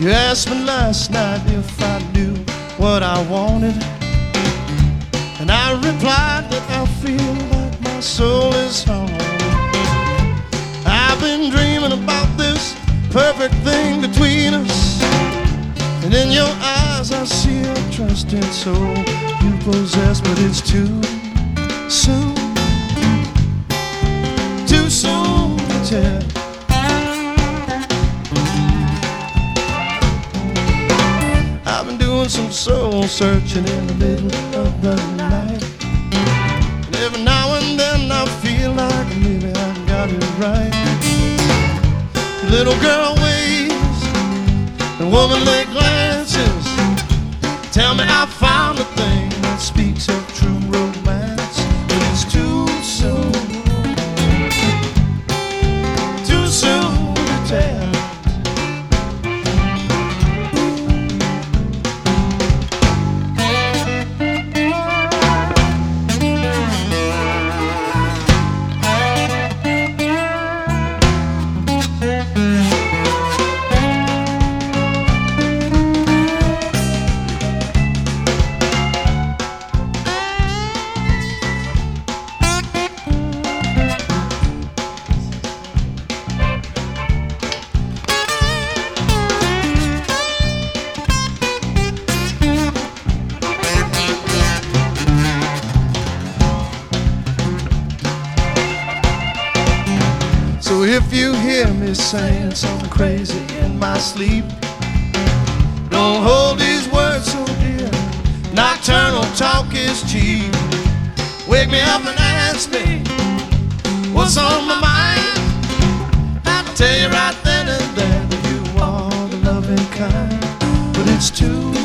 You asked me last night if I knew what I wanted, and I replied that I feel like my soul is home. I've been dreaming about this perfect thing between us, and in your eyes I see a trusting soul you possess. But it's too soon, too soon to tell. I've been doing some soul searching in the middle of the night, and every now and then I feel like maybe I got it right. Little girl ways and womanly glances tell me I found the thing that speaks of true romance. But it's too soon to tell. So if you hear me saying something crazy in my sleep, don't hold these words so dear. Nocturnal talk is cheap. Wake me up and ask me what's on my mind. I'll tell you right then and there that you are the loving kind. But it's too